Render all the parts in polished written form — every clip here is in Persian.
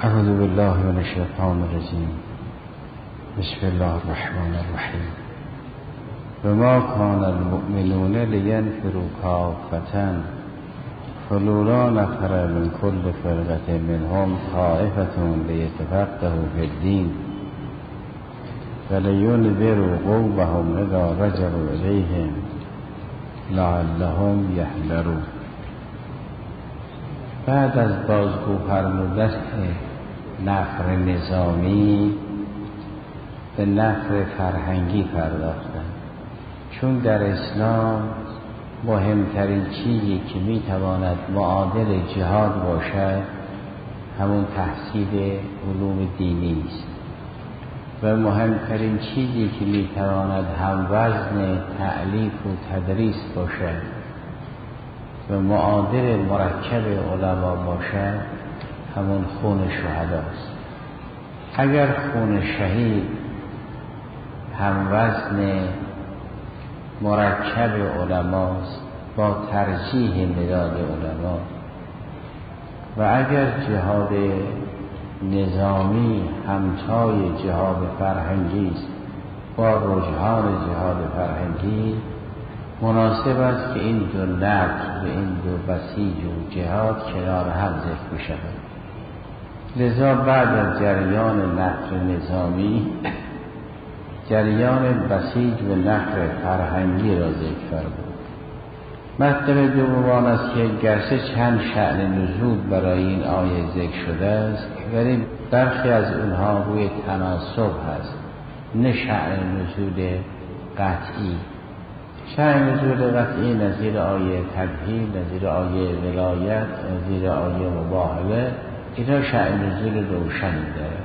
اعوذ بالله من الشیطان الرجیم. بسم الله الرحمن الرحیم. وما كان المؤمنون لينفروا كافة فلولا نفر من كل فرقة منهم طائفة ليتفقهوا في الدين ولينذروا قومهم إذا رجعوا إليهم لعلهم يحذرون. بعد از بازگو فرمودن نفر نظامی به نفر فرهنگی پرداختن، چون در اسلام مهمترین چیزی که میتواند معادل جهاد باشد همون تحصیل علوم دینی است و مهمترین چیزی که میتواند هم وزن تعلیف و تدریس باشد و معادل مرکب علما باشد همون خون شهداست. اگر خون شهید هم وزن مرکب علماست با ترجیح مداد علما و اگر جهاد نظامی همتای جهاد فرهنگی است با رجحان جهاد فرهنگی، مناسب است که این دو نفر و این دو بسیج و جهاد کنار هم ذکر بشود. لذا بعد از جریان نفر نظامی جریان بسیج و نفر فرهنگی را ذکر فرمود. مطلب دوم آن است که گرچه چند شأن نزول برای این آیه ذکر شده است ولی برخی از اونها روی تناسب هست، نه شأن نزول قطعی. شأن نزول قطعی نظیر آیه تبهیل، نظیر آیه ولایت، نظیر آیه مباهله، اینا شأن نزول روشنی داره.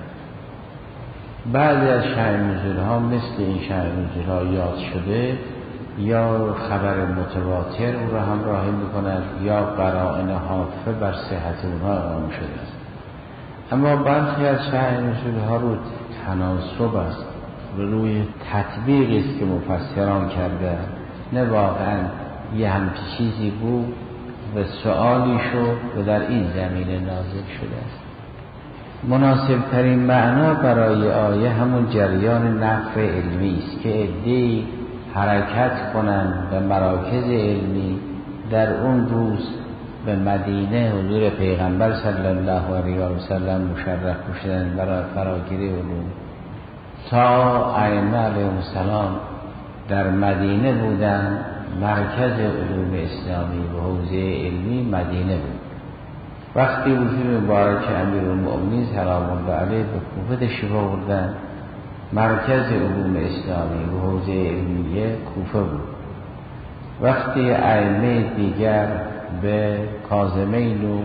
بعضی از شأن نزول ها مثل این شأن نزول ها یاد شده یا خبر متواتر او را همراهی میکند یا قرائن حافظه بر صحت اونها اقام شده است. اما برخی از شأن نزول ها رو تناسب است و روی تطبیق است که مفسران کرده، نه واقعا یه همچی چیزی بود و سؤالی شد و در این زمینه نازل شده است. مناسب ترین معنا برای آیه همون جریان نفر علمی است که عده‌ای حرکت کنند به مراکز علمی در اون روز به مدینه حضور پیغمبر صلی الله علیه و سلم مشرف بشدن برای فراگیری علوم. تا ائمه علیهم السلام در مدینه بودن، مرکز علوم اسلامی و حوزه علمی مدینه بود. وقتی وجود مبارک امیرالمؤمنین سلام الله علیه به کوفه تشریف آوردن، مرکز علوم اسلامی و حوزه علمیه کوفه بود. وقتی ائمه دیگر به کاظمین و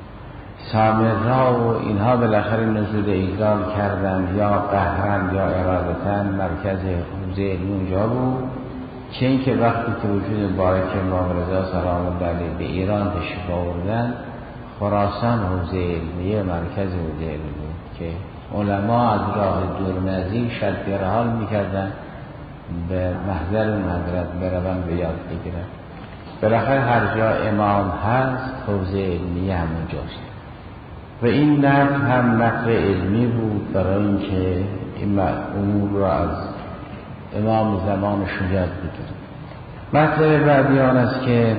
سامرا و اینها بالاخره نزول ایزال کردند یا قهرن یا ارادتن، مرکز حوزه علمی اونجا بود. چه این که وقتی که وجود مبارک امام رضا سلام الله علیه به ایران تشریف آوردن، خراسان حوزه علمیه مرکز حوزه علمی بود که علما از راه دور نزدیک شد بیرحال میکردن به محضر اون حضرت برون به یاد بگیرن. بالاخره هر جا امام هست حوزه علمیه همونجاست و این نفر هم نفر علمی بود برای اینکه این امور را از امام زمانشون یاد بگیرن. مطلب بعدی آن است که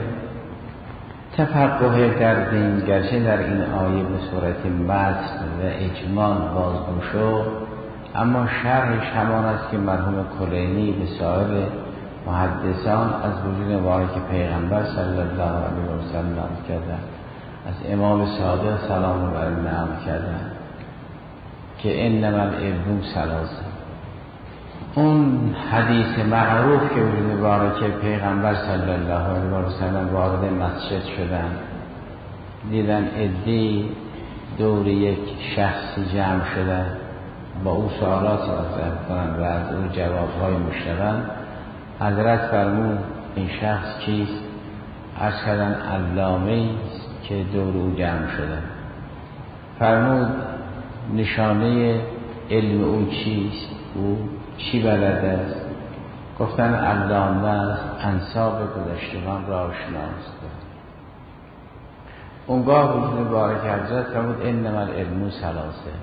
تفقه در دین گرچه در این آیه به صورت متن و اجمال بازگو شد، اما شرحش همان است که مرحوم کلینی به سایر محدثان از وجود مبارک پیغمبر صلی الله علیه و سلم نقل کردند، از امام صادق سلام الله علیه نقل کردند که انما العلم ثلاثه. اون حدیث معروف که وجود مبارک پیغمبر صلی الله علیه و سلم وارد مسجد شدن، دیدن عده‌ای دور یک شخصی جمع شدن، با او سوالات مطرح کنند و از او جوابهای میشنوند. حضرت فرمود این شخص کیست؟ عرض کردن علامه‌ای است که دور او جمع شدن. فرمود نشانه علم او چیست؟ او چی بلد است؟ گفتن علامه است، انساب گذشتگان را آشناست. اونگاه وجود مبارک حضرت فرمود انما العلم ثلاثه.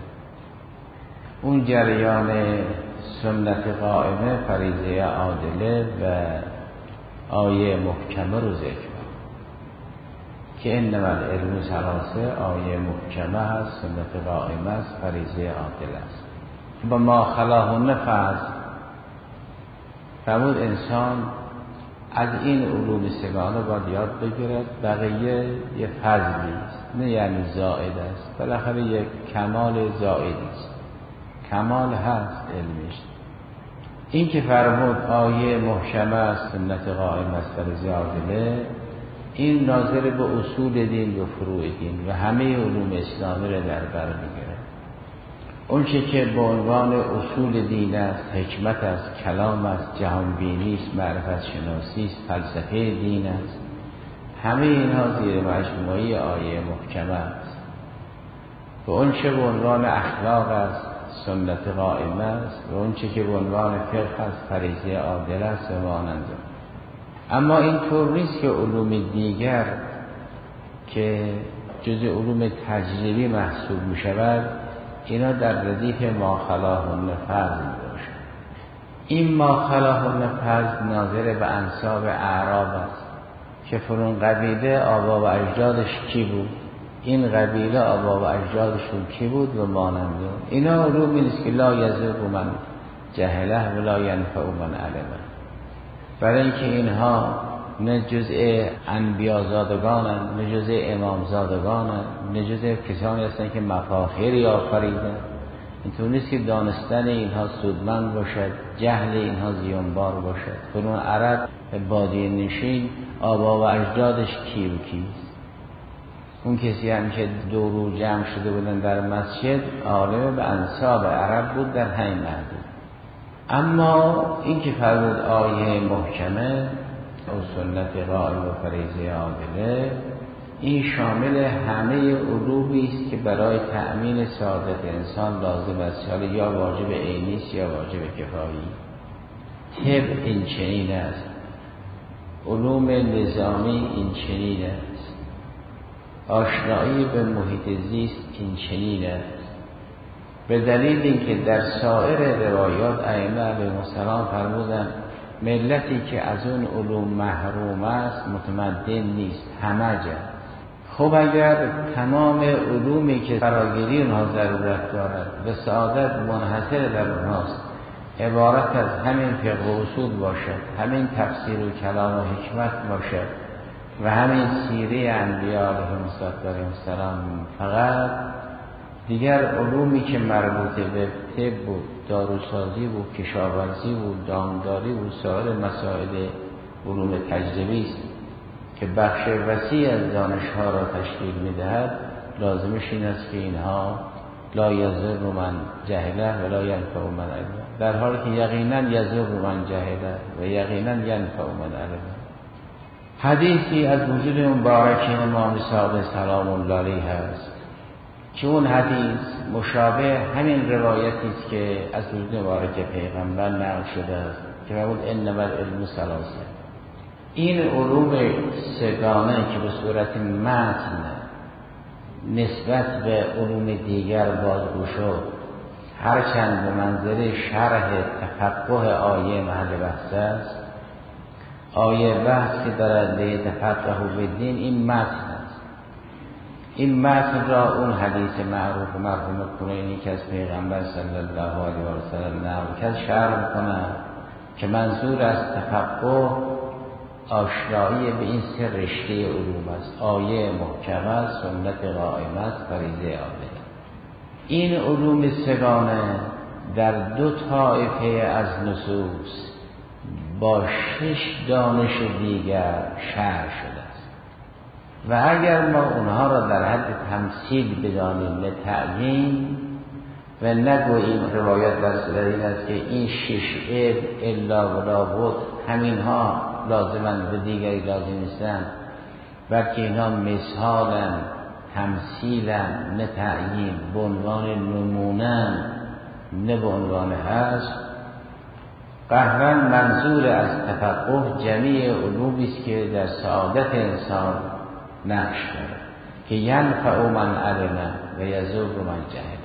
اون جریان سنت قائمه، فریضه عادله و آیه محکمه رو ذکر که انما العلم ثلاثه، آیه محکمه هست، سنت قائمه است، فریضه عادله است. با ما خلاهن فضل فرمود انسان از این علوم سگانه باید یاد بگیرد. بقیه یه فضلی است، نه یعنی زائد است، بالاخره یک کمال زائدی است، کمال هست علمش. این که فرمود آیه محکمه است، سنت قائمه است، فریضه عادله، این ناظر به اصول دین و فروع دین و همه علوم اسلامی را در بر میگیره. اون که به عنوان اصول دین است، حکمت است، کلام است، جهانبینی است، معرفت شناسی است، فلسفه دین است، همه اینها زیر مجموعه آیه محکمه است. و اون چه به عنوان اخلاق است، سنت قائمه است، و اون چه که به عنوان فقه است، فریضه عادله است و مانند. اما این طور نیست که علوم دیگر که جز علوم تجربی محسوب می شود اینا در ردیف ما خلاهن فضل باشد. این ما خلاهن فضل ناظر به انساب اعراب است که فلان قبیله آبا و اجدادش کی بود، این قبیله آبا و اجدادشون کی بود و مانند. اینا علومی نیست که لا یضر من جهله و لا ینفع من علمه، برای اینکه اینها نه جزء انبیازادگانند، نه جزء امامزادگانند، نه جزء کسانی هستند که مفاخری آفریدند. اینطور نیست که دانستن اینها سودمند باشد، جهل اینها زیانبار باشد. فلان عرب بادیه نشین آبا و اجدادش کی و کیست؟ اون کسی هم که دو رو جمع شده بودن در مسجد عالم به انساب عرب بود در همین محدود. اما این که فرمود آیه محکمه و سنت قائم و فریضه عادله، این شامل همه علومی است که برای تأمین سعادت انسان لازم است، حالا یا واجب عینی است یا واجب کفایی. طب این چنین است، علوم نظامی این چنین است، آشنایی به محیط زیست این چنین است. به دلیل اینکه در سایر روایات ائمه علیهم السلام فرمودند ملتی که از اون علوم محروم است متمدن نیست، همجه. خب اگر تمام علومی که فراگیری اونها ضرورت دارد و سعادت منحصر در اونهاست عبارت از همین فقه و اصول باشد، همین تفسیر و کلام و حکمت باشد و همین سیره انبیاء علیهم السلام، فقط دیگر علومی که مربوط به طب بود، داروسازی بود، کشاورزی بود، دامداری بود، سایر مسائل علوم تجربی است که بخش وسیع از دانشها را تشکیل می‌دهد، لازمش این است که اینها لا یضر من جهله و لا ینفع من علمه، در حالی که یقینا یضر من جهله و یقینا ینفع من علمه. حدیثی از وجود مبارک امام صادق سلام الله علیه است که اون حدیث مشابه همین روایتی است که از وجود مبارک پیغمبر نقل شده است که فرمود انما العلم ثلاثه. این علوم سگانه که به صورت متن نسبت به علوم دیگر بازگو شد، هرچند به منزله شرح تفقه آیه محل بحث است، آیه بحث که دارد به تفقه و دین، این متن است. این متن را اون حدیث معروف مرحوم کلینی که از پیغمبر صلی الله علیه و سلم نقل کرد شرح می‌کنه که منظور از تفقه آشنایی به این سه رشته علوم است، آیه محکمه، سنت قائمه است، فریضه عادله. این علوم سگانه در دو طایفه از نصوص با 6 دانش دیگر شرح شده است و اگر ما اونها را در حد تمثیل بدانیم لتعیین و نگوییم روایت در صدر این است که این 6 علم الا ولا بود همینها لازمند و دیگری لازم نیستند، بلکه اینها مثالن، تمثیلن، نه تعیین، به عنوان نمونن، نه به عنوان هست. قهرن منظور از تفقه جمیع علومی است که در سعادت انسان نقش دارد که ینفع من علم و یضر من جهل.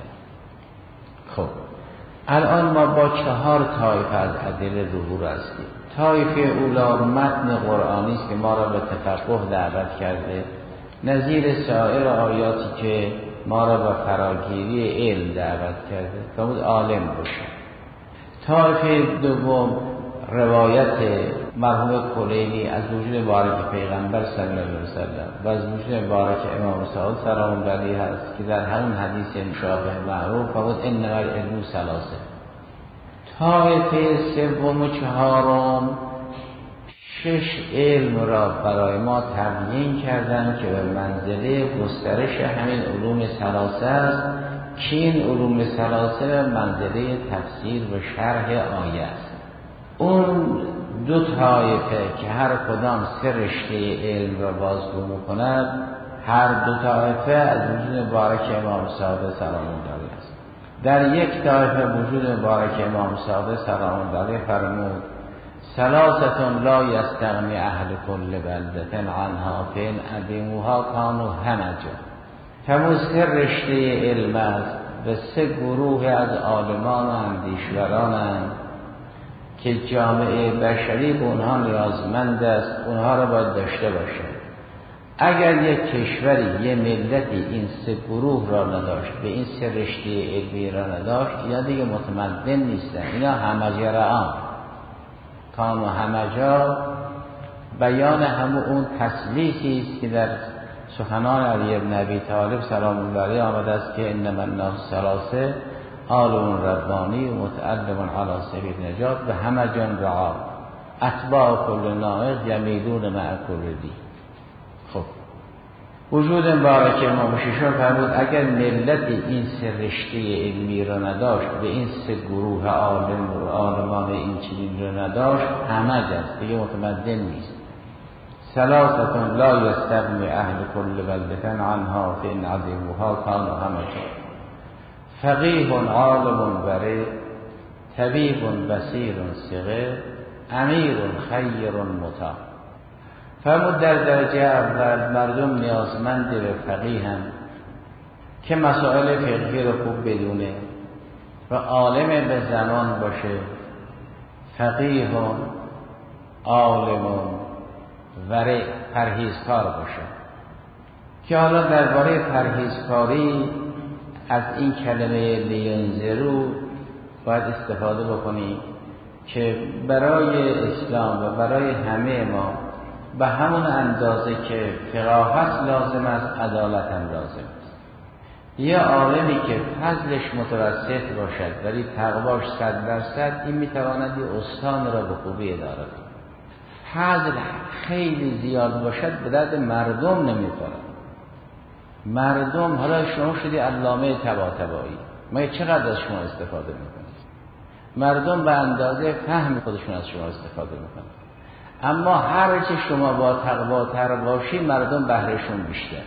خب الان ما با 4 طایفه از ادله ظهور هستیم. طایفه اولا متن قرآنی است که ما را به تفقه دعوت کرده، نظیر سایر آیاتی که ما را به فراگیری علم دعوت کرده که بود عالم باشه. طایفه دوم روایت مرحوم کلینی از وجود مبارک پیغمبر صلی الله علیه و سلم و از وجود مبارک امام صادق سلام الله علیه هست که در همون حدیث مشابه معروف بود انما العلم ثلاثه. طایفه سوم و چهارم 6 علم را برای ما تبیین کردن که به منزله گسترش همین علوم ثلاثه است که این علوم ثلاثه به منزله تفسیر و شرح آیه است. اون 2 طایفه که هر کدام 3 رشته علم را بازگو می‌کند، هر 2 طایفه از وجود مبارک امام صادق سلام الله علیه است. در یک طایفه وجود مبارک امام صادق سلام الله علیه فرمود ثلاثه لا یستغنی اهل کل بلده عنها فین ادیموها کانوا همجا. همون 3 رشته علم است به 3 گروه از عالمان و اندیشورانند که جامعه بشری به اونها نیازمند است، اونها را باید داشته باشه. اگر یک کشوری، یک ملتی این 3 گروه را نداشت، به این 3 رشته علمی را نداشت، اینا دیگه متمدن نیستن، اینا همجرعان. کان و همجا بیان همون اون تسلیسی است که در سخنان علی بن ابی طالب سلام الله علیه آمده است که انما الناس ثلاثه عالم ربانی و متعلم علی سبیل نجات و همجان رعا اتباع کل ناقض یمیلون مع کل دی. خب وجود مبارک امام ششم فرمود اگر ملت این 3 رشته علمی را نداشت، به این 3 گروه عالم و عالمان این چنین را نداشت، همج است، دیگه متمدن نیست. ثلاثه لا یستغنی اهل کل بلده عنها فان عظیموها کانوا همجا فقیه عالم ورع طبیب بصیر صغیر امیر خیر مطاع. فرمود در درجه اول مردم نیازمند به فقیه هم که مسائل فقهی رو خوب بدونه و عالم به زمان باشه، فقیه عالم ورع پرهیزکار باشه. که حالا درباره پرهیزکاری از این کلمه لینذرو باید استفاده بکنیم که برای اسلام و برای همه ما به همون اندازه که فقاهت لازم است، عدالت هم لازم است. یه عالمی که فضلش متوسط باشد ولی تقواش 100%، این میتواند یه استان را به خوبی اداره کند. فضل خیلی زیاد باشد به درد مردم نمیخوره. مردم، حالا شما شدی علامه طباطبایی، ما چقدر از شما استفاده میکنیم؟ مردم به اندازه فهم خودشون از شما استفاده میکنن. اما هر چه شما با تقواتر باشی مردم بهرهشون بیشتر.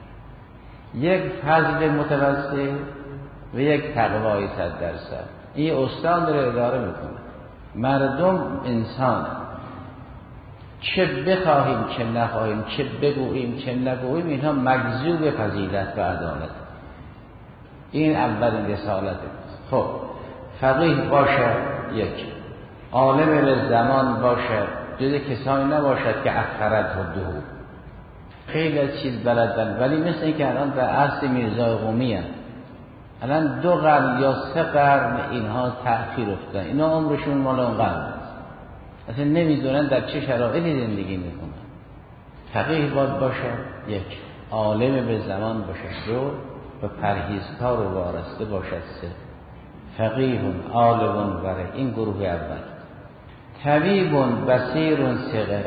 یک فضل متوسط و یک تقوای 100%، این استان داره اداره میکنه. مردم انسان، چه بخواهیم چه نخواهیم، چه بگوییم چه نگوییم، اینها مجذوب فضیلت و عدالت. این اولین رسالت. خب فقیه باشه، یک عالم به زمان باشه، جز کسانی نباشد که اخرت و دهو خیلی از چیز بلدن، ولی مثل این که الان در عصر میرزای قومی هست، الان 2 قرن یا 3 قرن اینها تأخیر افتادن، اینا عمرشون مال اون قرن است، اصلا نمیدونن در چه شرایطی زندگی میکنن. فقیه باید باشه، یک عالم به زمان باشه، 2 و پرهیزکار و وارسته باشد، 3 فقیه عالم ورع. این گروه اول. طبیب بصیر صغیر.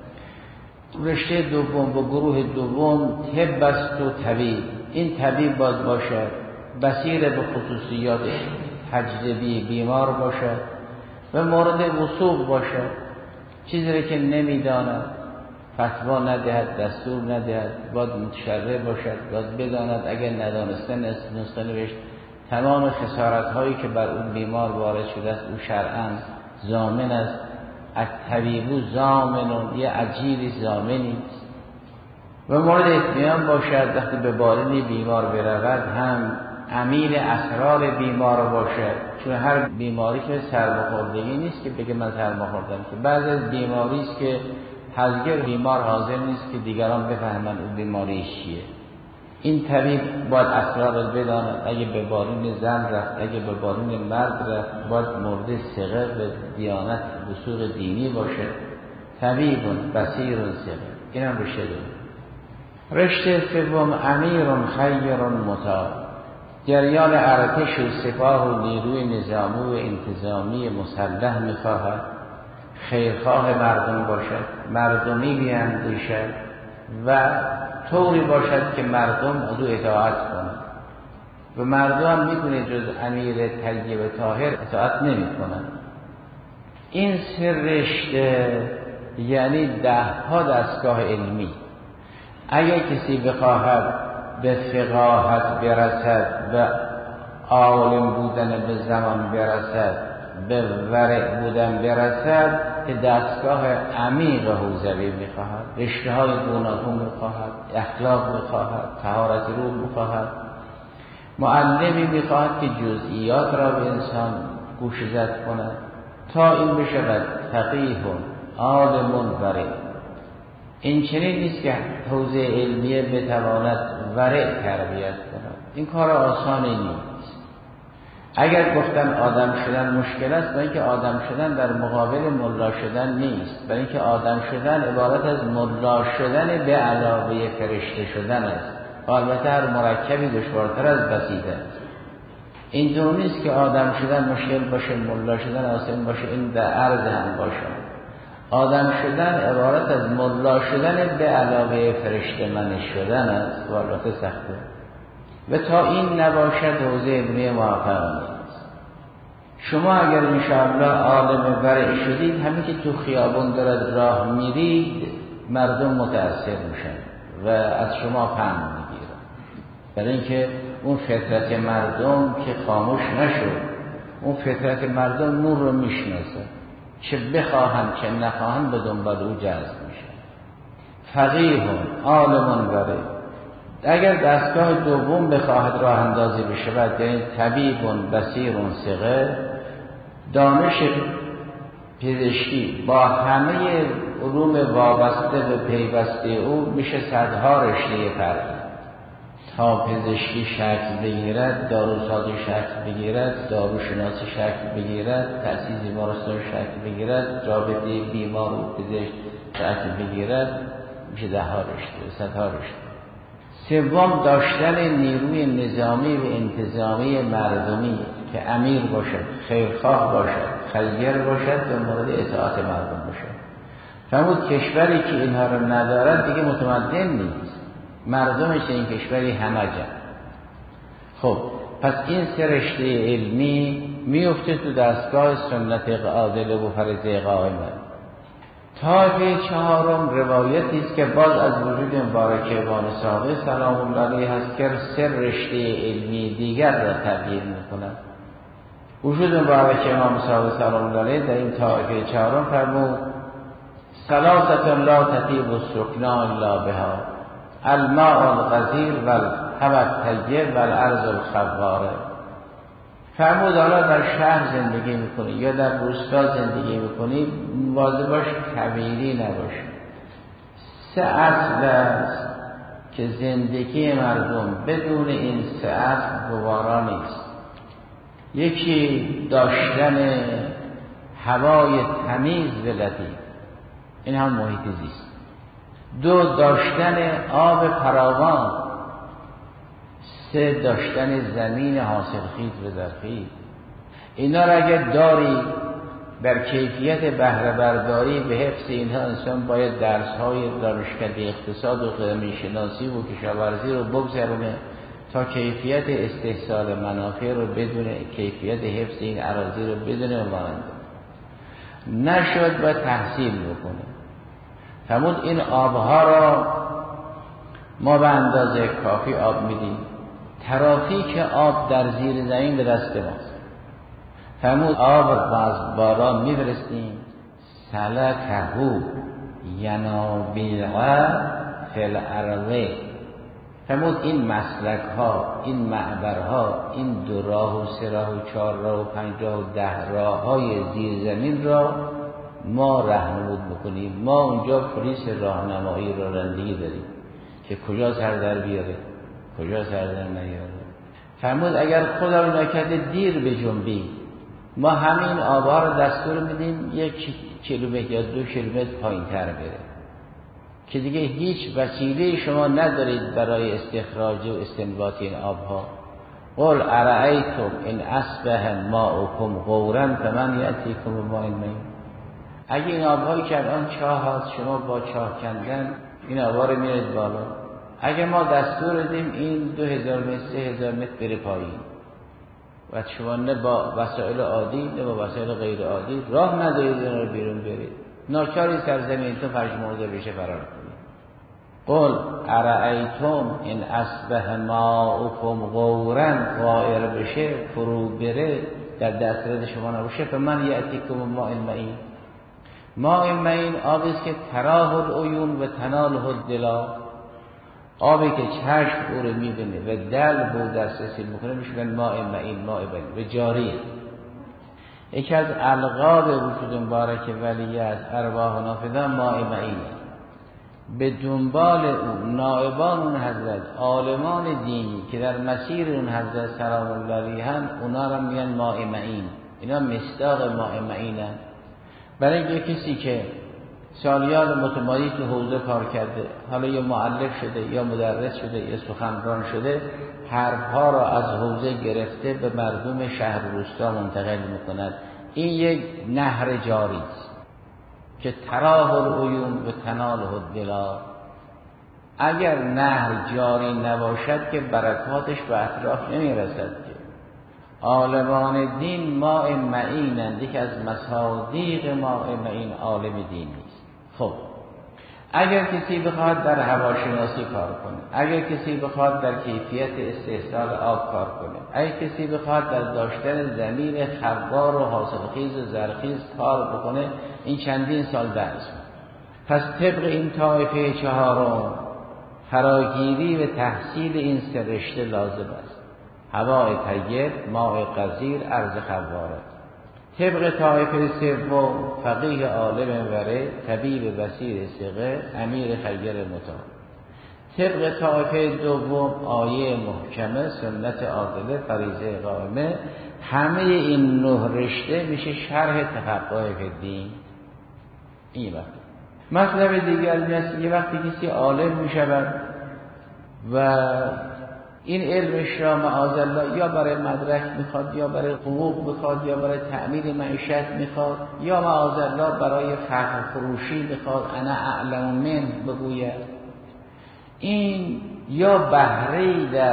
رشته دوم با گروه دوم طب است و طبیب. این طبیب باید باشه بصیر به خصوصیات تجربی بیمار باشه و مورد وثوق باشه، چیزی که نمیداند فتوا ندهد، دستور ندهد، باید متشرع باشد، باید بداند، اگر ندانسته نسخه نوشت. تمام خسارت هایی که بر اون بیمار وارد شده است او شرعاً ضامن است. الطبیب ضامن، یه اجیری ضامنی است. و مورد اطمینان باشد وقتی به بالین بیمار برود هم امیر اسرار بیمار باشد، چون هر بیماری که سرماخوردگی نیست که بگه من سرماخوردم، که بعض از بیماری است که هرگز بیمار حاضر نیست که دیگران بفهمند اون بیماری چیه. این طبیب باید اسرار رو بداند. اگه به بالین زن رفت، اگه به بالین مرد رفت، باید مورد ثقه و دیانت وثوق دینی باشه. طبیب بصیر ثقه. این هم رشته دوم. رشته سوم امیر خیر مطاع. جریان ارتش و سپاه و نیروی نظامی و انتظامی مسلح می‌خواهد خیرخواه مردم باشد، مردمی بیاندیشد و طوری باشد که مردم از او اطاعت کنند و مردم میدونه جز امیر طیب طاهر اطاعت نمی‌کنند. این سه رشته یعنی 10 دستگاه علمی. اگر کسی بخواهد به فقاهت برسد و عالم بودن به زمان برسد، به ورع بودن برسد، که دستگاه عمیق حوزوی میخواهد، رشته های گوناگون میخواهد، اخلاق میخواهد، طهارت روح میخواهد، معلمی میخواهد که جزئیات را به انسان گوشزد کند تا این بشود فقیه عالم ورع. این چنین نیست که حوزه علمیه بتواند ورع تربیت کند. این کار آسانی نیست. اگر گفتن آدم شدن مشکل است، برای اینکه آدم شدن در مقابل ملا شدن نیست، برای اینکه آدم شدن عبارت از ملا شدن به علاوه فرشته شدن است. البته هر مرکبی دشوارتر از بسیطه است. اینطور نیست که آدم شدن مشکل باشه، ملا شدن آسان باشه. این در عرض هم باشه. آدم شدن عبارت از ملا شدن به علاوه فرشته من شدن است و البته سخته. و تا این نباشد حوزه علمی موفق نیست. شما اگر انشاءالله عالم ورع شدید، همین که تو خیابون دارد راه میرید مردم متأثر میشن و از شما پند میگیرن، برای اینکه اون فطرت مردم که خاموش نشد، اون فطرت مردم نور رو میشناسه، چه بخواهند چه نخواهند به دنبال او جذب میشن. فقیه عالم ورع. اگر دستگاه دوم بخواهد راه اندازی بشه، یعنی طبیب بصیر ثقه، دانش پزشکی با همه علوم وابسته به پیوسته او میشه صدها رشته فرعی. تا پزشکی شکل بگیرد، داروسازی شکل بگیرد، داروشناسی شکل بگیرد، تأسیس بیمارستان شکل بگیرد، رابطه بیمار و پزشک شکل بگیرد، میشه 10 رشته، 100 رشته. سوم داشتن نیروی نظامی و انتظامی مردمی که امیر باشد، خیرخواه باشد، خیر باشد و مورد اطاعت مردم باشد. فرمود کشوری که اینها رو ندارد دیگه متمدن نیست، مردمش این کشوری همجن. خب پس این سه رشته علمی میفته تو دستگاه سنت عادل و فرض قائمه. طایفه چهارم روایتی است که باز از وجود مبارک امام صادق سلام الله علیه هست که سه رشته علمی دیگر را تبیین می‌کند. وجود مبارک امام صادق سلام الله علیه در این طایفه چهارم فرمود ثلاثه لا تطیب السکنا الا بها، الماء الغزیر و الهوى الطیب و الارض الخواره. فرمود حالا در شهر زندگی میکنی یا در روستا زندگی میکنی، مواظب باش کبیری نباش. 3 اصل است که زندگی مردم بدون این 3 اصل گوارا نیست. یکی داشتن هوای تمیز و لطیف، این هم محیط زیست. 2 داشتن آب فراوان. 3 داشتن زمین حاصلخیز و زرخیز. اینا را اگر داری در کیفیت بهره برداری به حفظ اینها، انسان باید درس‌های دانشکده اقتصاد و قدمی شناسی و کشاورزی رو بگذرونه تا کیفیت استحصال منافع رو بدونه، کیفیت حفظ این اراضی رو بدونه و ماننده. نشد و تحصیل بکنه. فرمود این آبها را ما به اندازه کافی آب میدیم، ترافیک آب در زیر زمین به دست ماست. فرمود آب را از باران میفرستیم، سلکهو ینابیع فی الارض. فرمود این مسلک ها، این معبرها، این 2 راه و 3 راه و 4 راه و 5 راه و 10 راه های زیر زمین را ما راهنمود بکنیم. ما اونجا پلیس راهنمایی رانندگی داریم که کجا سر در بیاره، کجا سر در نیاره. فرمود اگر خدا رو نکرده دیر بجنبیم، ما همین آبها رو دستور میدیم 1 کیلومتر یا 2 کیلومتر پایین تر بره که دیگه هیچ وسیله شما ندارید برای استخراج و استنباط این آبها. قل ارأیتم ان اصبح ماؤکم غورا فمن یأتیکم بماء معین. اگه این آبهایی که الان چاه هست شما با چاه کندن این آبها رو میارید بالا، اگه ما دستور دیم این 2000 متر 3000 متر بره پایین و شما نه با وسایل عادی نه با وسایل غیر عادی راه ندارید این رو بیرون برید، ناچاری سرزمین تو پژمرده بشه فرار کنید. قل ارأیتم ان اصبح ماؤکم غورا، غائر بشه فرو بره در دسترس شما نباشه، فمن یأتیکم بماء معین. ماء معین آبی است که تراه العیون و تناله الدلا، آبی که چشم او رو میبینه و دل به دسترسی میکنه میشه ماء معین، ماء معین و جاری. یکی از القاب وجود مبارک ولی از ارواح نافذان ماء معینه. به دنبال اون نائبان اون حضرت، عالمان دینی که در مسیر اون حضرت سلام الله علیهم، اونا رو میگن ماء معین. اینا مصداق ماء معینن. برای اینکه کسی که سالیان متمادی تو حوزه کار کرده، حالا یا معلف شده یا مدرس شده یا سخنران شده، حرفها را از حوزه گرفته به مردم شهر و روستا منتقل میکند. این یک نهر جاری است که تراه العیون و تناله الدلا. اگر نهر جاری نباشد که برکاتش به اطراف نمیرسد که. عالمان دین ماء معینند، یکی از مصادیق ماء معین عالم دین است. خب اگر کسی بخواد در هواشناسی کار کنه، اگر کسی بخواد در کیفیت استحصال آب کار کنه، اگر کسی بخواد در داشتن زمین خروار و حاصلخیز و زرخیز کار بکنه، این چندین سال درس. پس طبق این طایفه 4 فراگیری و تحصیل این 3 رشته لازم است: هوای طیب، ماء غزیر، ارض خواره. طبق طایفه 3 فقیه عالم وره، طبیب بصیر ثقه، امیر خیر مطاع. طبق طایفه 2 آیه محکمه، سنت عادله، فریضه قائمه. همه این 9 رشته میشه شرح تفقه فی الدین. این وقت مطلب دیگر است یه وقتی کسی عالم میشود و این علمش را معاذالله یا برای مدرک میخواد یا برای حقوق میخواد یا برای تعمیر معیشت میخواد یا معاذالله برای فخر فروشی میخواد، انا اعلم من بگوید، این یا بهره‌ای در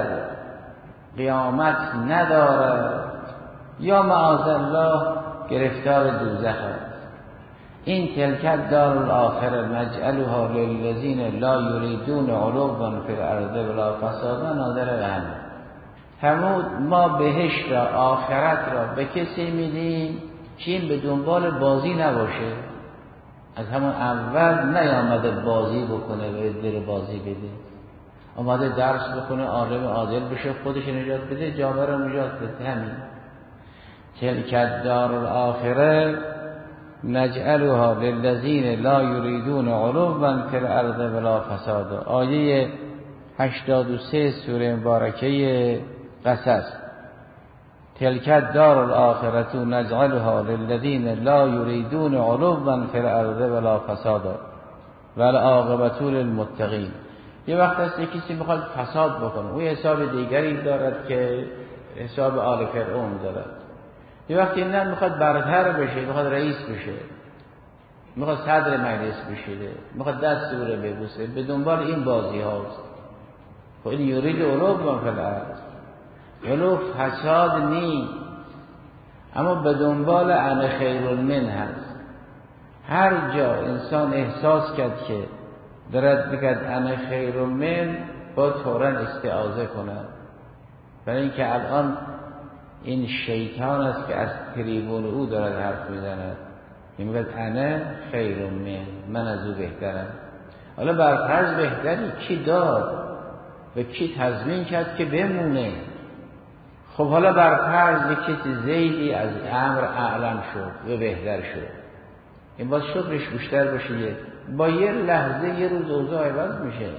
قیامت ندارد یا معاذالله گرفتار دوزخ است. این تلک دار الاخره نجعلها للذین لا یریدون علوا فی الارض ولا فسادا ناظر به فرمود ما بهشت را، آخرت را به کسی میدیم که این به دنبال بازی نباشه، از همون اول نیامده بازی بکنه و دل بازی بده، آمده درس بکنه، عالم عادل بشه، خودش نجات بده، جامعه را نجات بده. همین تلک دار الاخره نجعلها للذین لا یریدون علوا فی الارض ولا فسادا. آیه 83 سوره مبارکه قصص. تلک دار الاخره نجعلها للذین لا یریدون علوا فی الارض ولا فسادا والعاقبة للمتقین. یه وقت هست کسی میخواد فساد بکنه، او حساب دیگری دارد که حساب آل فرعون دارد. یه وقتی نه میخواد برتر بشه، میخواد رئیس بشه، میخواد صدر مجلس بشه، میخواد دستور ببوسه، به دنبال این بازی هاست. خب این یورید علو فی الارض ولو فساد نیست، اما به دنبال انا خیر من هست. هر جا انسان احساس کرد که دارد بگد انا خیر من، با طورا استعاذه کنه، برای اینکه الان این شیطان است که از تریبون او دارد حرف میزند، میگه انا خیر من از او بهترم. حالا برفرض بهتری کی داد و کی تضمین کرد که بمونه؟ خب حالا برفرض یک چیز زیدی از امر اعلم شد و بهتر شد، این باز شکرش بیشتر باشه. با یه لحظه یه روز اوضاع عوض میشه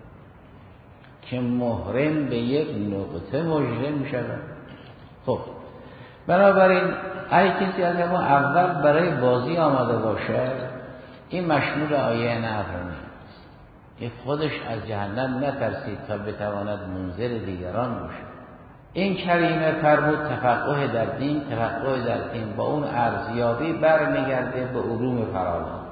که محرم به یک نقطه مژده میشود. خب بنابراین اگه کسی از ما اول برای بازی آمده باشه، این مشمول آیه نفر نیست. این خودش از جهنم نترسید تا بتواند منذر دیگران باشه. این کریمه فرمود تفقه در دین، تفقه در دین با اون ارزیابی برمیگرده به علوم فراوان.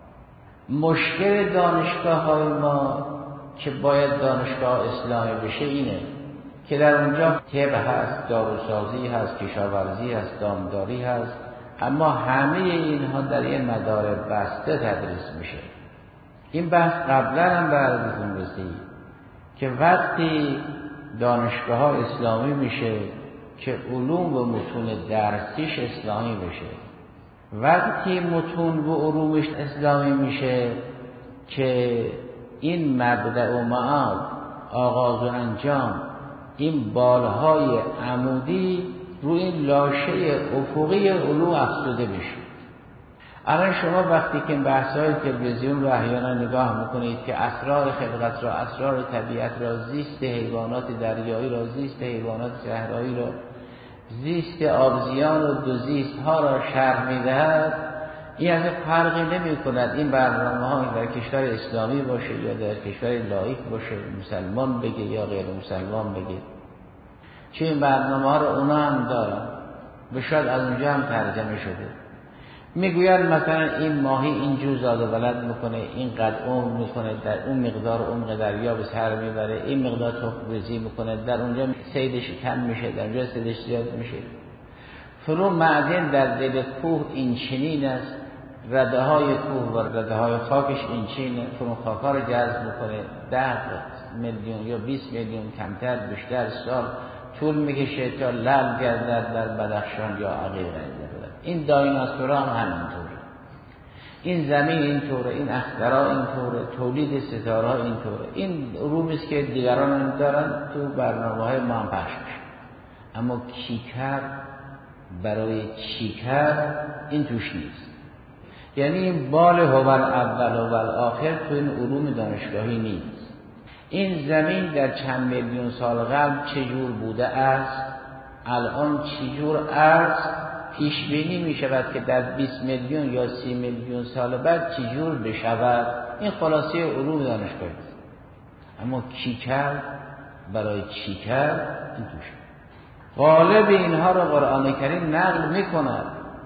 مشکل دانشگاه های ما که باید دانشگاه اسلامی بشه اینه که در اونجا طب هست، داروسازی هست، کشاورزی هست، دامداری هست، اما همه اینها در یه مدار بسته تدریس میشه. این بحث قبلا هم براتون رسید که وقتی دانشگاه ها اسلامی میشه که علوم و متون درسیش اسلامی بشه، وقتی متون و علومش اسلامی میشه که این مبدأ و معاد، آغاز و انجام، این بالهای عمودی روی این لاشه افقی علوم افزوده بشه. الان شما وقتی که بحث‌های تلویزیون رو احیانا نگاه میکنید که اسرار خلقت را، اسرار طبیعت را، زیست حیوانات دریایی را، زیست حیوانات صحرایی را، زیست آبزیان و دو زیست ها را شرح میدهد، این از فرقی نمی کند این برنامه ها در کشور اسلامی باشه یا در کشور لایک باشه، مسلمان بگه یا غیر مسلمان بگه، چون این برنامه ها رو اونا هم دارن و شاید از اونجا هم ترجمه شده. میگوید مثلا این ماهی اینجور زاد و ولد میکنه، این قد عمر میکنه، در اون مقدار عمق دریا به سر میبره، این مقدار تخم ریزی میکنه، در اونجا صیدش کم میشه، در اونجا صیدش زیاد میشه. فلان معدن در دل کوه این چنین است، رده های کوه و رده های خاکش این چنینه، فلان خاکا رو جذب میکنه، 10 میلیون یا 20 میلیون کمتر بیشتر سال طول میکشه تا لعل گردد در بدخشان یا عقیق. این دایناسورا هم همینطوره، این زمین اینطوره، این اختراع اینطوره، تولید ستاره اینطوره. این علومی است که دیگران دارن تو برنامه‌های ما هم پخش میشه، اما کیکر برای چیکر این توش نیست. یعنی این بال هوال اول و آخر تو این علوم دانشگاهی نیست. این زمین در چند میلیون سال قبل چجور بوده است، الان چجور است، پیش بینی می شود که در 20 میلیون یا 30 میلیون سال بعد چجور بشود. این خلاصه علوم دانشگاهی است. اما کیکر برای چیکر این توش. غالب اینها رو قرآن کریم نقل می کند.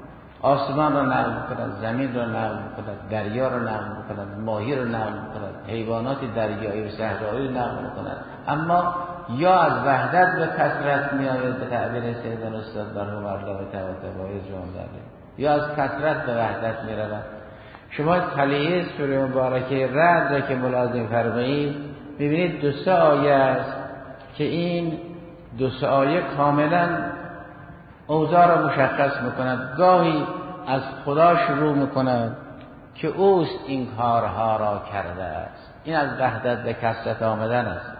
آسمان رو نقل می کند، زمین رو نقل می کند، دریا رو نقل می کند، ماهی رو نقل می کند، حیوانات دریایی و صحرایی رو نقل می کند. اما یا از وحدت به کثرت می آید به تعبیر سیدنا استاد مرحوم علامه طباطبایی جان، یا از کثرت به وحدت می رود. شما تلیه سوره مبارکه رعد را که ملازم فرمایید می‌بینید 2-3 آیه است که این 2-3 آیه کاملا اوضاع را مشخص می‌کند. گاهی از خدا شروع می‌کند که اوست این کارها را کرده است، این از وحدت به کثرت آمدن است.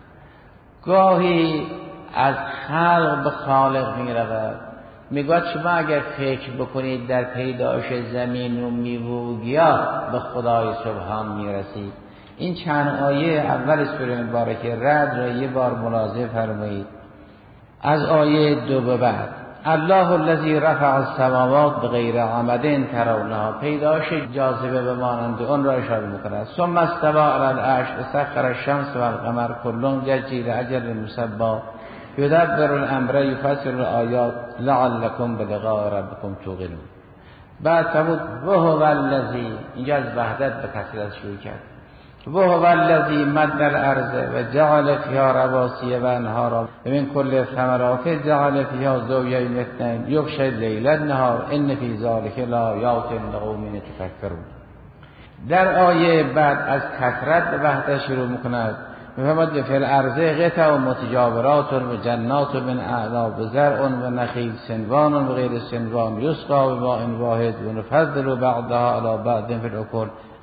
گاهی از خلق به خالق می‌رود، میگوید شما اگر فکر بکنید در پیدایش زمین و میوه و گیاه به خدای سبحان میرسید. این چند آیه اول سوره مبارکه رعد را یه بار ملاحظه فرمایید. از آیه 2 به بعد الله الذی رفع السماوات بغیر عمد ترونها، پیدایش جاذبه به مانند اون را اشاره می‌کند. ثم استوى علی العرش وسخر الشمس والقمر كل یجری لاجل مسمى یدبر الامر یفصل الآیات لعلکم بلقاء ربکم توقنون. بعد فرمود و هو الذی، اینجا از وحدت به کثرت شروع کرد، و هو الذی مد الارض و جعل فیها رواسی و انهارا و من کل الثمرات جعل فیها زوجین اثنین یغشی اللیل النهار ان فی ذلک لآیات لقوم یتفکرون. در آیه بعد از کثرت به وحدت شروع می‌کند. می‌فرماید فی الارض قطع و متجاورات و جنات من اعناب و زرع و نخیل صنوان و غیر صنوان یسقی بماء واحد و نفضل بعضها علی بعض فی الاکل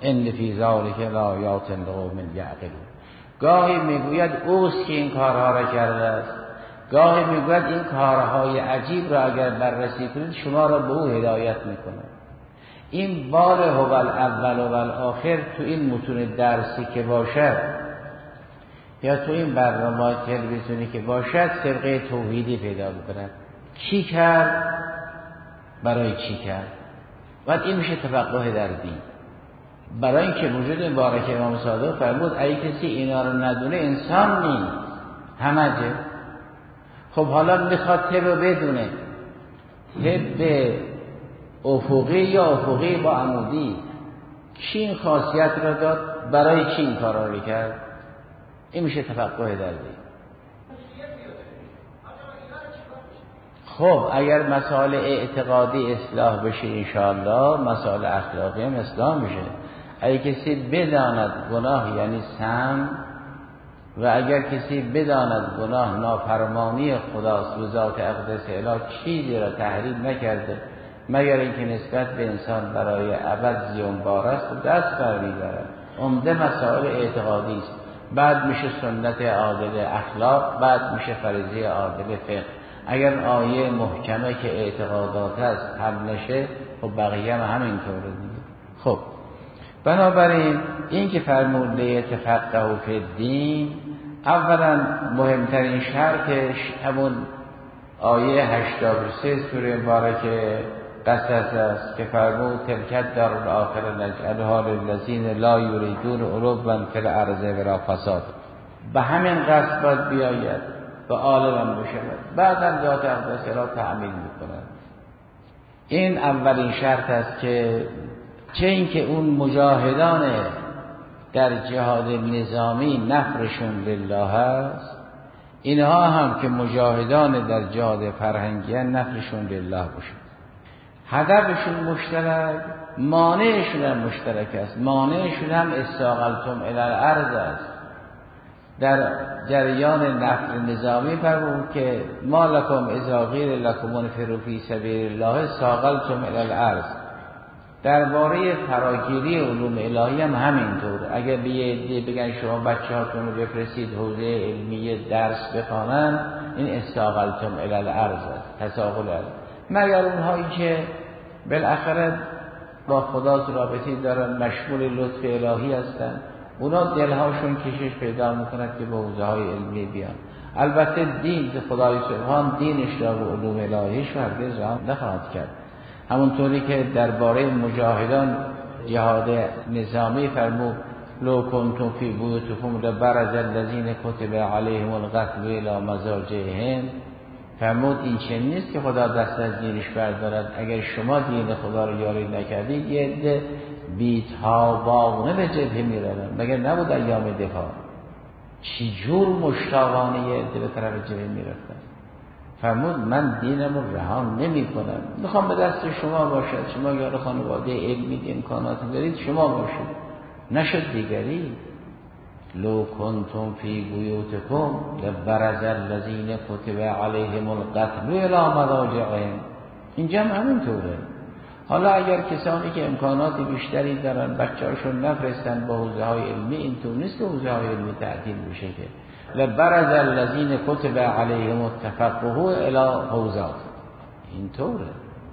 ان فی ذلک لآیات لقوم یعقلون. گاهی میگوید اوست که این کارها را کرده است، گاهی میگوید این کارهای عجیب را اگر بررسی کنید شما را به او هدایت میکنه. این بار هو الاول و الاخر تو این متون درسی که باشد یا تو این برنامه تلویزیونی که باشد سرقه توحیدی پیدا میکنه. کی کرد؟ برای چی کرد؟ بعد این میشه تفقه در دین. برای اینکه وجود مبارک امام صادق فرمود اگه کسی اینا رو ندونه انسان نیست، همجه. خب حالا میخواد طب بدونه، طب افقی یا افقی با عمودی، کی این خاصیت را داد؟ برای چی این کارا رو کرد؟ این میشه تفقه در دین. خب اگر مسائل اعتقادی اصلاح بشه انشاءالله مسائل اخلاقی هم اصلاح میشه. اگر کسی بداند گناه یعنی سم و اگر کسی بداند گناه نافرمانی خداست و ذات اقدس اله چیزی را تحریم نکرده مگر اینکه نسبت به انسان برای ابد زیانبار است و دست برمی‌دارد. عمده مسائل اعتقادی است. بعد میشه سنت عادل اخلاق، بعد میشه فریضه عادل فقه. اگر آیه محکمه که اعتقادات است حل نشه خب بقیه هم همینطوره دیگه. خب بنابراین این که فرمود لیتفقهوا فی الدین، اولا مهمترین شرطش همون آیه 83 سوره مبارکه قصص است که فرمود تلک دار الاخره نجعلها للذین لا یریدون علوا فی الارض ولا فساد. به همین قصد باید بیاید و عالم بشود، بعدم ذات اقدس را تعمیل میکند. این اولین شرط است که چه اینکه اون مجاهدان در جهاد نظامی نفرشون لله است، اینها هم که مجاهدان در جهاد فرهنگی نفرشون لله باشه. هدفشون مشترک، مانعشون هم مشترک است. مانعشون هم استاقلتم الی الارض است. در جریان نفر نظامی فرمود که ما لکم اذا قیل لکم انفروا فی سبیل الله ساقلتم الی الارض. درباره فراگیری علوم الهی هم همینطور. اگر به یه عده بگن شما بچه‌هاتون رو بفرستید حوزه علمی درس بخوانن، این استاقلتم الی الارض است، تساقل است. مگر اونهایی که بالاخره با خدا رابطه‌ای دارن، مشمول لطف الهی هستن، اونا دلهاشون کشش پیدا میکند که به حوزه های علمی بیان. البته دین خدای سبحان دینش را و علوم الهیش هرگز رها نخواهد کرد. همونطوری که درباره مجاهدان جهاد نظامی فرمود لو کنتم فی بیوتکم لبرز الذین کتب علیهم القتل الی مضاجعهم. فرمود این چنین نیست که خدا دست از دینش بردارد. اگر شما دین خدا رو یاری نکردید یه عده بی‌تابانه به جبهه می‌روند. مگر نبود ایام دفاع چی جور مشتاقانه یه عده به طرف جبهه می‌رفتن. فرمود من دینم رو رها نمی‌کنم، میخوام به دست شما باشد. شما یار خانواده علمی امکانات دارید، شما باشید، نشد دیگری. لو کنتم فی بیوتکم لبرز الذین کتب علیهم القتل الی مضاجعهم. اینجا هم همینطوره. حالا اگر کسانی که امکانات بیشتری دارن بچه‌هاشون نفرستن به حوزه‌های علمی، اینطور نیست که حوزه‌های علمی تعطیل بشه که لبرز الذین کتب علیهم التفقه الی حوزات، اینطوره.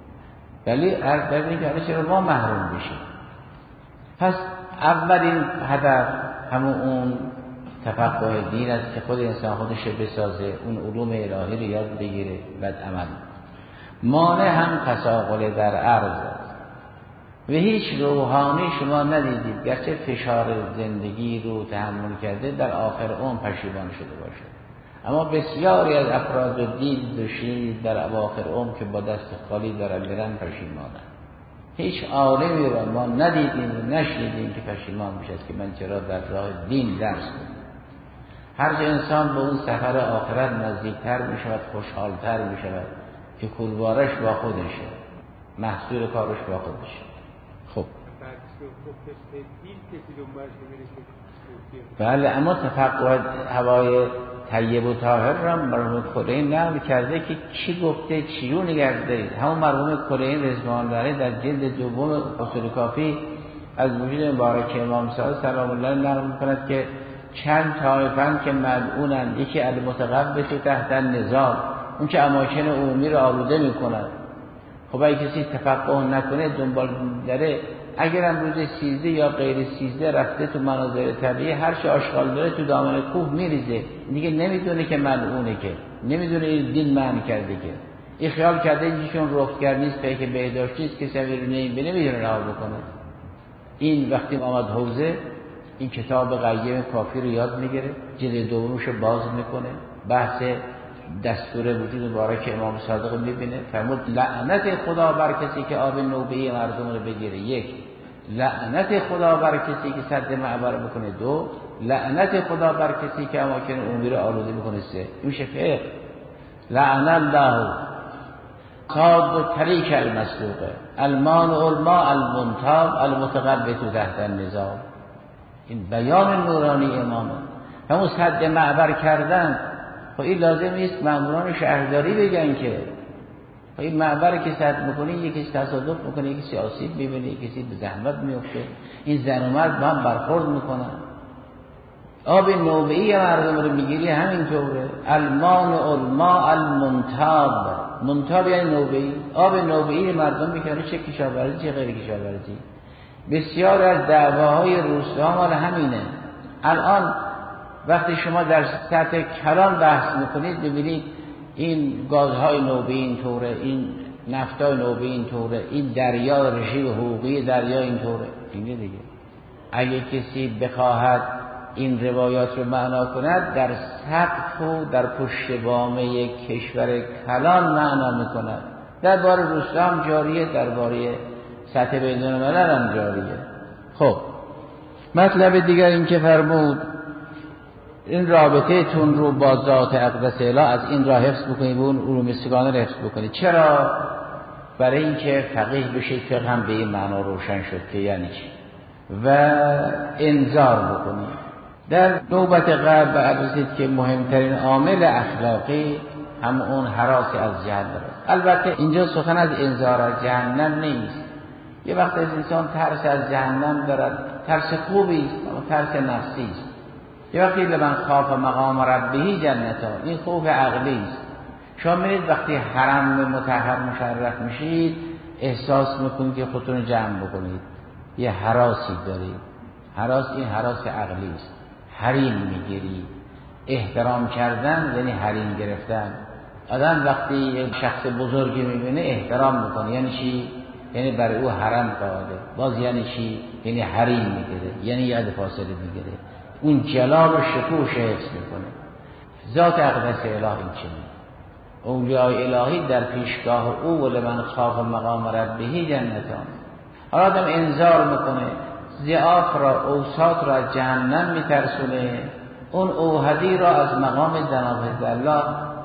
ولی در چرا ما محروم بشیم؟ پس اولین هدف همون اون تفقه دین است که خود انسان خودش بسازه، اون علوم الهی رو یاد بگیره بعد عمل. مانع هم تساقل در عرض است و هیچ روحانی شما ندیدید گرچه فشار زندگی رو تحمل کرده در آخر اون پشیمان شده باشه. اما بسیاری از افراد دین دشید در اواخر اون که با دست خالی دارن میرن پشیمانن. هیچ عالمی را ما ندیدیم و نشنیدیم که پشیمان بشد که من چرا در راه دین درس خوندم. هر جا انسان به اون سفر آخرت نزدیکتر می شود، خوشحالتر می شود که کولوارش با خودشه، محصول کارش با خودشه. خب بله، اما تفقه هوای طیب و طاهر را مرحوم کلینی نقل کرده که چی گفته چی رو نگرده. همون مرحوم کلینی رضوان الله علیه در جلد دوم اصول کافی از وجود مبارک امام صادق سلام الله نقل می‌کند که چند طایفه‌اند که ملعونند. یکی المتغبط تحت النظام، اون که اماکن عمومی رو آلوده می‌کند. خب اگه کسی تفقه نکنه دنبال داره، اگر هم روز 13 یا غیر 13 رفته تو مناظر طبیعی، هر چه آشغال داره تو دامن کوه میریزه، دیگه نمیدونه که ملعونه، که نمیدونه این دین معنی کرده، که این خیال کرده اینجا چون رفتگر نیست، پیک بهداشت نیست، کسی رو نمیدونه رها بکنه. این وقتی آمد حوزه این کتاب قیم کافی رو یاد میگیره، جلد دومش رو باز میکنه، بحث دستور وجود مبارک امام صادق میبینه. فرمود لعنت خدا بر کسی که آب نوبهی مردم رو بگیره. یک، لعنت خدا بر کسی که سد معبر بکنه. دو، لعنت خدا بر کسی که اماکن عمومی رو آلوده بکنه. سه، این میشه فقه. لعن الله صاد طریق المسلوقه المان علماء المنتاب المتغبط تحت النظام. این بیان نورانی امامه. همون سد معبر کردن، خب این لازم نیست ماموران شهرداری بگن که خب این معبر که سد میکنه، یکی تصادف میکنه، یکی آسیب میبینه، یکی به زحمت میفته، این زن و مرد با هم برخورد میکنن. آب نوبه‌ای مردم رو میگیری همینطوره. المان علماء المنتاب، منتاب یعنی نوبه‌ای، آب نوبه‌ای مردم میکنه، چه کشاورزی چه غیر کشاورزی. بسیار از دعواهای روستا مال همینه. الان وقتی شما در سطح کلان بحث میکنید ببینید این گازهای نوبه‌ای اینطوره، این نفتای نوبه‌ای اینطوره، این دریا رژیم حقوقی دریا اینطوره. اینه دیگه. اگه کسی بخواهد این روایات رو معنا کند، در سقف و در پشت بام یک کشور کلان معنا میکند. درباره روستا هم جاریه، درباره سطح بین‌الملل هم جاریه. خب مطلب دیگر این که فرمود این رابطه تون رو با ذات اقدس اله از این راه حفظ بکنید و اون علوم سگانه رو حفظ بکنید. چرا؟ برای اینکه فقیه بشید. فقه هم به این معنا روشن شد که یعنی چی و انذار بکنید. در نوبت قبل عرضید که مهمترین عامل اخلاقی هم اون هراس از جهنم است. البته اینجا سخن از انذار از جهنم نیست. یه وقت از انسان ترس از جهنم دارد، ترس خوبی است اما ترس نفسی است. یه وقتی لمن خاف مقام ربه جنتان، این خوف عقلی است. شما میرید وقتی حرم مطهر مشرف میشید احساس میکنید که خودتون رو جمع بکنید، یه هراسی دارید. هراس این هراس عقلی است. حریم میگیری. احترام کردن یعنی حریم گرفتن. آدم وقتی یک شخص بزرگی میبینه احترام میکنه. یعنی چی؟ یعنی برای او حرم قائله. باز یعنی چی؟ یعنی حریم میگیره، یعنی یاد فاصله میگیره، اون جلال و شکوه حفظ میکنه. ذات اقدس اله این چنین. اولیای الهی در پیشگاه او و لمن خاف مقام ربه جنتان. حالا آدم انذار میکنه، ضعاف را، اوساط را از جهنم میترسونه، اون اوهدی را از مقام جناب الله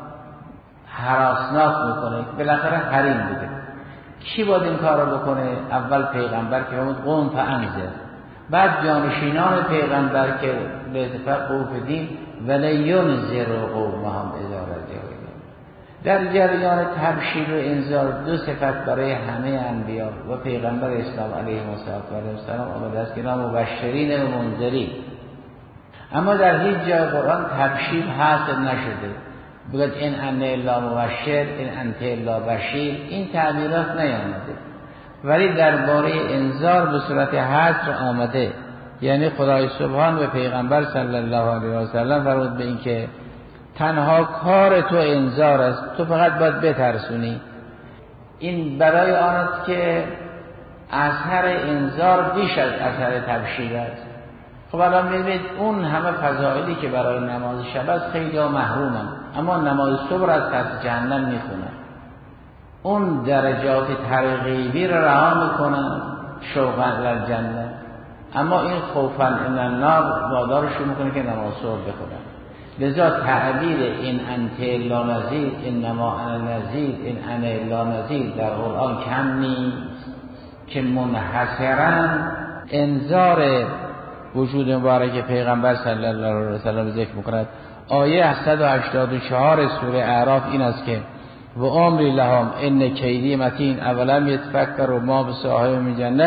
هراسناک میکنه، بالاخره حریم بوده. کی باید این کار را بکنه؟ اول پیغمبر که همون قوم فانذر، بعد جانشینان پیغمبر که به اتفاق قوف دین ولینذر قومهم اذا رجعوا. در جریان تبشیر و انذار دو صفت برای همه انبیا و پیغمبر اسلام علیه السلام آمده است که نام مبشرین و منذرین. اما در هیچ جای قرآن تبشیر حاصل نشده بگید این انه الا مبشر، این انت الا بشیر، این تعبیرات نیامده. ولی درباره انذار به صورت حصر آمده. یعنی خدای سبحان و پیغمبر صلی الله علیه و سلم فرمود به این که تنها کار تو انذار است، تو فقط باید بترسونی. این برای آن است که اثر انذار بیش از اثر تبشیر است. خب الان می‌بینید اون همه فضائلی که برای نماز شب است خیلی ها محرومن، اما نماز صبح از ترس جهنم میخونن. اون درجات ترغیبی را رها میکنن شوقا الی جنت، اما این خوفا ان النار وادارشون میکنه که نماز صبح بخونن. لذا تعبیر این انت الا نذیر، انما انا نذیر، این انا الا نذیر در قرآن کم نیست که منحصرا انذار وجود مبارک پیغمبر صلی الله علیه و سلم ذکر میکند. آیه 184 سوره اعراف این است که و امری لهم ان کیدی متین اولم یتفکروا ما بصاحب من جنة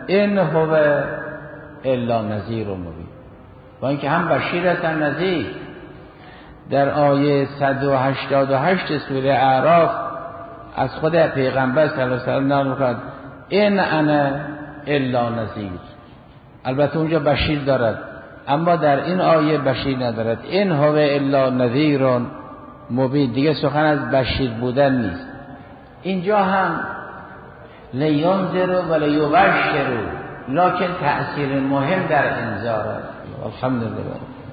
این هو الا نذیر مبین. با اینکه هم بشیر است هم نذیر. در آیه 188 سوره اعراف از خود پیغمبر صلی الله علیه و سلم نقل می‌کند این انا الا نذیر. البته اونجا بشیر دارد اما در این آیه بشیر ندارد. این هو الا نذیر مبین، دیگه سخن از بشیر بودن نیست. اینجا هم لینذر و لیبشر، لکن تأثیر مهم در انذار است. الحمدلله.